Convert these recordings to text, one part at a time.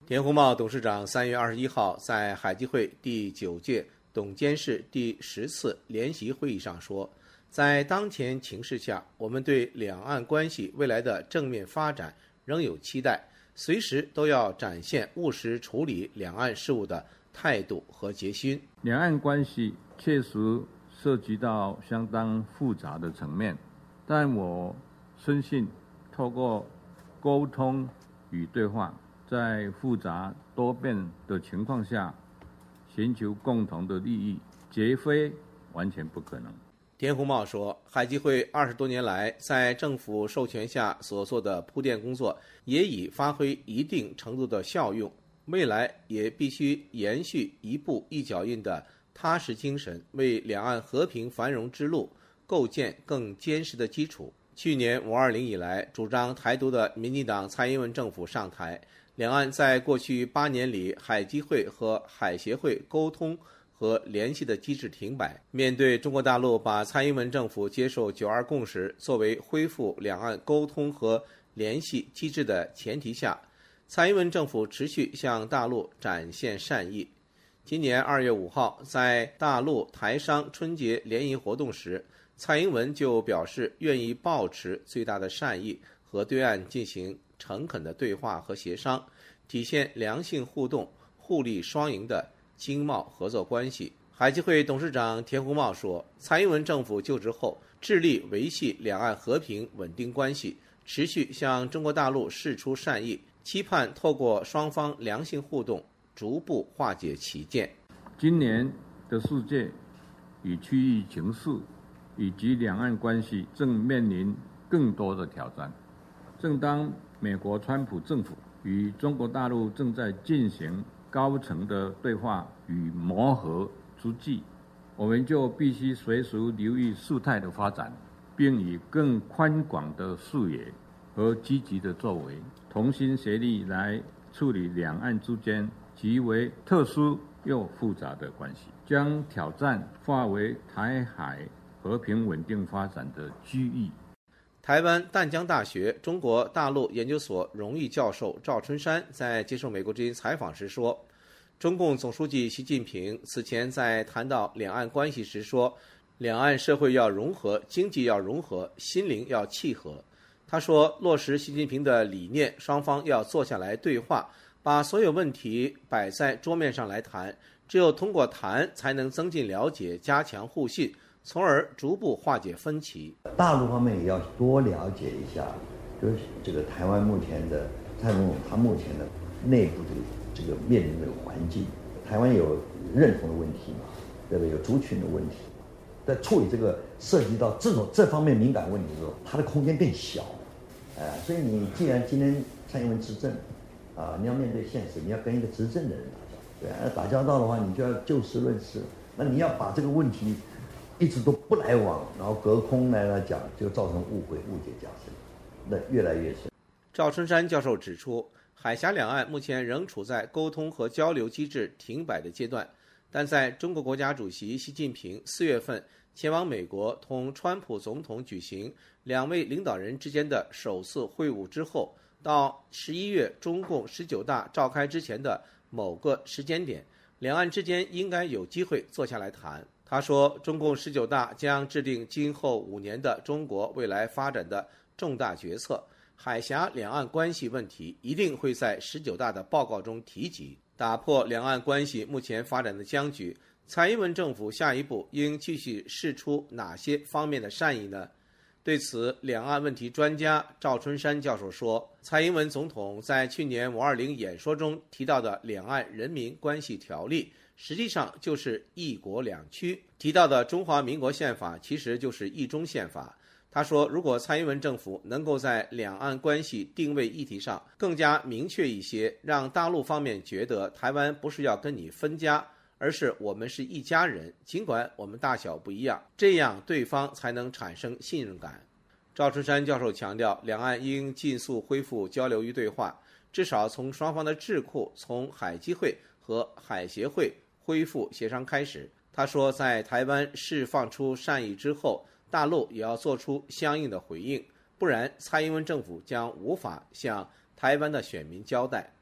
田宏茂董事长3月21号在海基会第9届董监事第10次联席会议上说，在当前情势下，我们对两岸关系未来的正面发展仍有期待，随时都要展现务实处理两岸事务的态度和决心。 两岸关系确实涉及到相当复杂的层面，但我深信透过沟通与对话，在复杂多变的情况下寻求共同的利益，绝非完全不可能。 田宏茂说，海基会20多年来在政府授权下所做的铺垫工作也已发挥一定程度的效用，未来也必须延续一步一脚印的踏实精神，为两岸和平繁荣之路构建更坚实的基础。去年520以来，主张台独的民进党蔡英文政府上台，两岸在过去8年里，海基会和海协会沟通和联系的机制停摆。面对中国大陆把蔡英文政府接受9·2共识作为恢复两岸沟通和联系机制的前提下，蔡英文政府持续向大陆展现善意。今年2月5号，在大陆台商春节联谊活动时，蔡英文就表示愿意保持最大的善意和对岸进行诚恳的对话和协商，体现良性互动、互利双赢的经贸合作关系。海基会董事长田宏茂说，蔡英文政府就职后致力维系两岸和平稳定关系，持续向中国大陆释出善意，期盼透过双方良性互动逐步化解歧见。 今年的世界与区域情势以及两岸关系正面临更多的挑战。正当美国川普政府与中国大陆正在进行高层的对话与磨合之际，我们就必须随时留意事态的发展，并以更宽广的视野和积极的作为，同心协力来处理两岸之间极为特殊又复杂的关系，将挑战化为台海和平稳定发展的机遇。 台湾淡江大学中国大陆研究所荣誉教授赵春山在接受美国之音采访时说，中共总书记习近平此前在谈到两岸关系时说，两岸社会要融合，经济要融合，心灵要契合。他说，落实习近平的理念，双方要坐下来对话，把所有问题摆在桌面上来谈，只有通过谈才能增进了解，加强互信，从而逐步化解分歧。 大陆方面也要多了解一下，就是这个台湾目前的蔡总统他目前的内部的这个面临的环境，台湾有认同的问题嘛，对不对？有族群的问题，在处理这个涉及到这方面敏感问题的时候，它的空间更小，所以你既然今天蔡英文执政，你要面对现实，你要跟一个执政的人打交道，对，打交道的话，你就要就事论事，那你要把这个问题一直都不来往，然后隔空来讲，就造成误会、误解加深，那越来越深。 赵春山教授指出，海峡两岸目前仍处在沟通和交流机制停摆的阶段，但在中国国家主席习近平4月份前往美国同川普总统举行两位领导人之间的首次会晤之后，到11月中共19大召开之前的某个时间点，两岸之间应该有机会坐下来谈。他说，中共19大将制定今后5年的中国未来发展的重大决策，海峡两岸关系问题一定会在19大的报告中提及。打破两岸关系目前发展的僵局，蔡英文政府下一步应继续释出哪些方面的善意呢？对此，两岸问题专家赵春山教授说，蔡英文总统在去年520演说中提到的两岸人民关系条例，实际上就是一国两区，提到的中华民国宪法其实就是一中宪法。他说，如果蔡英文政府能够在两岸关系定位议题上更加明确一些，让大陆方面觉得台湾不是要跟你分家，而是我们是一家人，尽管我们大小不一样，这样对方才能产生信任感。赵春山教授强调，两岸应尽速恢复交流与对话，至少从双方的智库，从海基会和海协会恢复协商开始。他说，在台湾释放出善意之后，大陆也要做出相应的回应，不然蔡英文政府将无法向台湾的选民交代。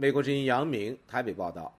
美国之音杨明台北报道。